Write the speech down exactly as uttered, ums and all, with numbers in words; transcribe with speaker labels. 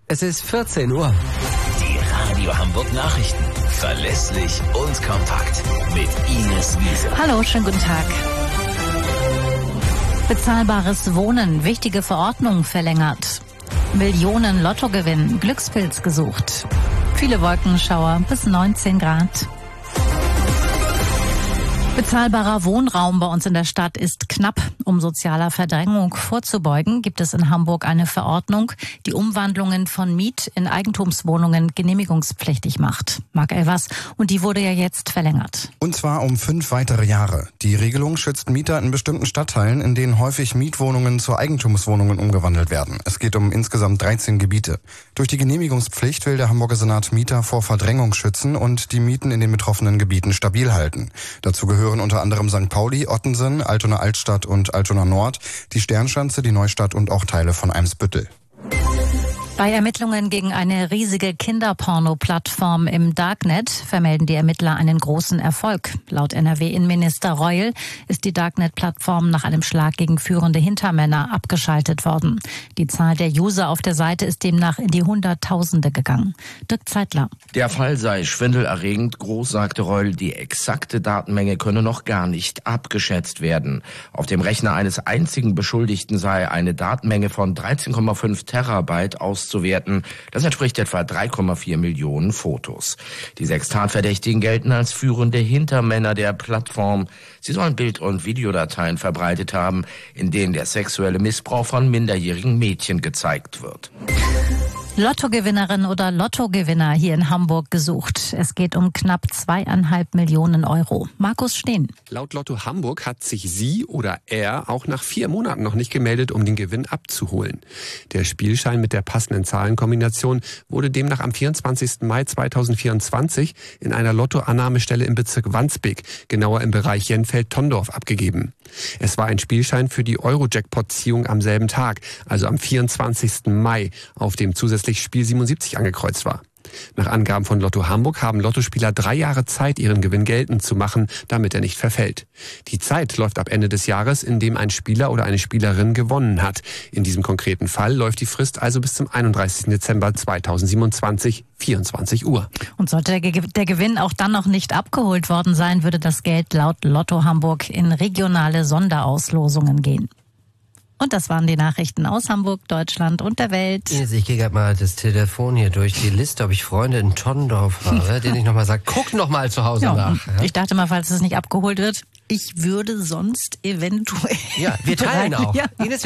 Speaker 1: Es ist vierzehn Uhr.
Speaker 2: Die Radio Hamburg Nachrichten. Verlässlich und kompakt. Mit Ines Wiese.
Speaker 3: Hallo, schönen guten Tag. Bezahlbares Wohnen, wichtige Verordnung verlängert. Millionen Lottogewinn, Glückspilz gesucht. Viele Wolkenschauer bis neunzehn Grad. Bezahlbarer Wohnraum bei uns in der Stadt ist knapp. Um sozialer Verdrängung vorzubeugen, gibt es in Hamburg eine Verordnung, die Umwandlungen von Miet- in Eigentumswohnungen genehmigungspflichtig macht. Marc Elvers, und die wurde ja jetzt verlängert.
Speaker 4: Und zwar um fünf weitere Jahre. Die Regelung schützt Mieter in bestimmten Stadtteilen, in denen häufig Mietwohnungen zu Eigentumswohnungen umgewandelt werden. Es geht um insgesamt dreizehn Gebiete. Durch die Genehmigungspflicht will der Hamburger Senat Mieter vor Verdrängung schützen und die Mieten in den betroffenen Gebieten stabil halten. Dazu gehören unter anderem Sankt Pauli, Ottensen, Altona Altstadt und Altona Nord, die Sternschanze, die Neustadt und auch Teile von Eimsbüttel.
Speaker 3: Bei Ermittlungen gegen eine riesige Kinderporno-Plattform im Darknet vermelden die Ermittler einen großen Erfolg. Laut N R W-Innenminister Reul ist die Darknet-Plattform nach einem Schlag gegen führende Hintermänner abgeschaltet worden. Die Zahl der User auf der Seite ist demnach in die Hunderttausende gegangen. Dirk Zeitler.
Speaker 5: Der Fall sei schwindelerregend groß, sagte Reul. Die exakte Datenmenge könne noch gar nicht abgeschätzt werden. Auf dem Rechner eines einzigen Beschuldigten sei eine Datenmenge von dreizehn Komma fünf Terabyte aus zu werten. Das entspricht etwa drei Komma vier Millionen Fotos. Die sechs Tatverdächtigen gelten als führende Hintermänner der Plattform. Sie sollen Bild- und Videodateien verbreitet haben, in denen der sexuelle Missbrauch von minderjährigen Mädchen gezeigt wird.
Speaker 3: Lottogewinnerin oder Lottogewinner hier in Hamburg gesucht. Es geht um knapp zweieinhalb Millionen Euro. Markus Steen.
Speaker 6: Laut Lotto Hamburg hat sich sie oder er auch nach vier Monaten noch nicht gemeldet, um den Gewinn abzuholen. Der Spielschein mit der passenden Zahlenkombination wurde demnach am vierundzwanzigsten Mai zweitausendvierundzwanzig in einer Lottoannahmestelle im Bezirk Wandsbek, genauer im Bereich Jenfeld-Tondorf, abgegeben. Es war ein Spielschein für die Euro-Jackpot-Ziehung am selben Tag, also am vierundzwanzigsten Mai, auf dem zusätzlich Spiel siebenundsiebzig angekreuzt war. Nach Angaben von Lotto Hamburg haben Lottospieler drei Jahre Zeit, ihren Gewinn geltend zu machen, damit er nicht verfällt. Die Zeit läuft ab Ende des Jahres, in dem ein Spieler oder eine Spielerin gewonnen hat. In diesem konkreten Fall läuft die Frist also bis zum einunddreißigsten Dezember zweitausendsiebenundzwanzig, vierundzwanzig Uhr.
Speaker 3: Und sollte der, Ge- der Gewinn auch dann noch nicht abgeholt worden sein, würde das Geld laut Lotto Hamburg in regionale Sonderauslosungen gehen. Und das waren die Nachrichten aus Hamburg, Deutschland und der Welt.
Speaker 1: Ich gehe gerade mal das Telefon hier durch die Liste, ob ich Freunde in Tondorf habe, denen ich nochmal sage, guck noch mal zu Hause
Speaker 3: ja,
Speaker 1: nach. Ja?
Speaker 3: Ich dachte mal, falls es nicht abgeholt wird, ich würde sonst eventuell...
Speaker 1: Ja, wir teilen auch.
Speaker 3: Ja.
Speaker 1: Ines,